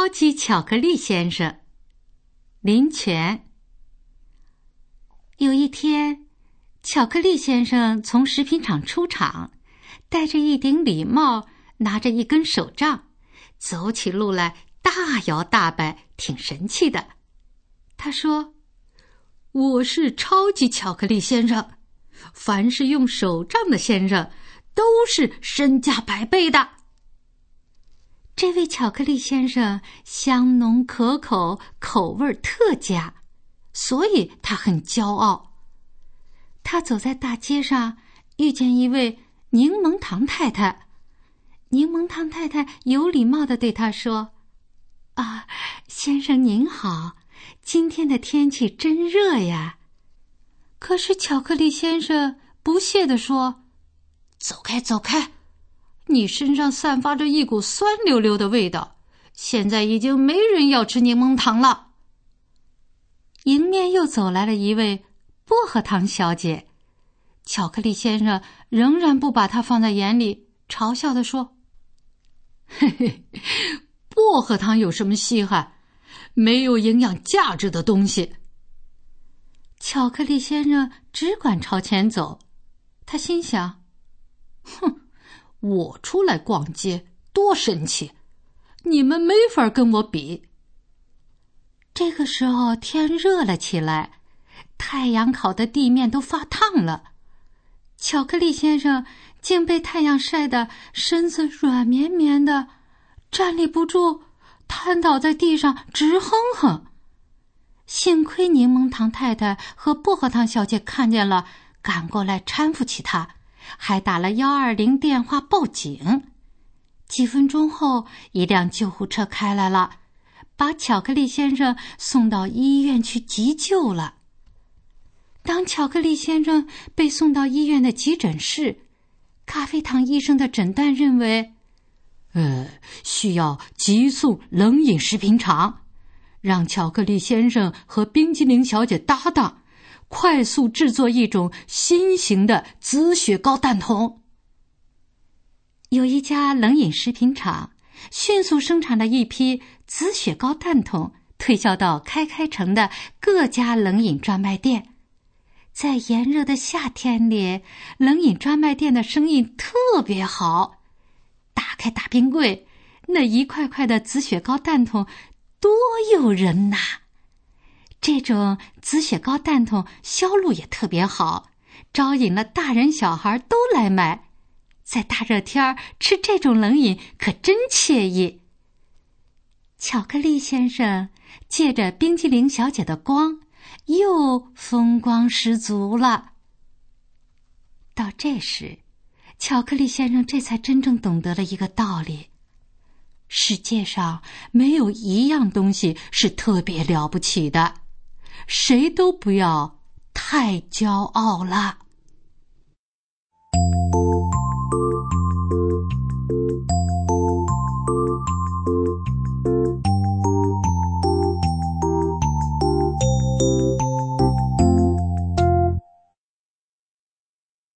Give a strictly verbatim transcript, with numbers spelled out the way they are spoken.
超级巧克力先生。林泉。有一天，巧克力先生从食品厂出场，戴着一顶礼帽，拿着一根手杖，走起路来大摇大摆，挺神气的。他说：我是超级巧克力先生，凡是用手杖的先生都是身价百倍的。这位巧克力先生香浓可口，口味特佳，所以他很骄傲。他走在大街上，遇见一位柠檬糖太太。柠檬糖太太有礼貌地对他说：啊，先生您好，今天的天气真热呀。可是巧克力先生不屑地说：走开走开，你身上散发着一股酸溜溜的味道，现在已经没人要吃柠檬糖了。迎面又走来了一位薄荷糖小姐，巧克力先生仍然不把她放在眼里，嘲笑地说：嘿嘿，薄荷糖有什么稀罕？没有营养价值的东西。巧克力先生只管朝前走，他心想：哼，我出来逛街多神气，你们没法跟我比。这个时候天热了起来，太阳烤的地面都发烫了，巧克力先生竟被太阳晒得身子软绵绵的，站立不住，瘫倒在地上直哼哼。幸亏柠檬糖太太和薄荷糖小姐看见了，赶过来搀扶起他，还打了一二零电话报警。几分钟后，一辆救护车开来了，把巧克力先生送到医院去急救了。当巧克力先生被送到医院的急诊室，咖啡糖医生的诊断认为，呃，需要急送冷饮食品厂，让巧克力先生和冰激凌小姐搭档，快速制作一种新型的紫雪糕蛋筒。有一家冷饮食品厂迅速生产了一批紫雪糕蛋筒，推销到开开城的各家冷饮专卖店。在炎热的夏天里，冷饮专卖店的生意特别好。打开大冰柜，那一块块的紫雪糕蛋筒多诱人呐！这种紫雪糕蛋筒销路也特别好，招引了大人小孩都来买。在大热天吃这种冷饮可真惬意。巧克力先生借着冰激凌小姐的光，又风光十足了。到这时，巧克力先生这才真正懂得了一个道理：世界上没有一样东西是特别了不起的，谁都不要太骄傲了。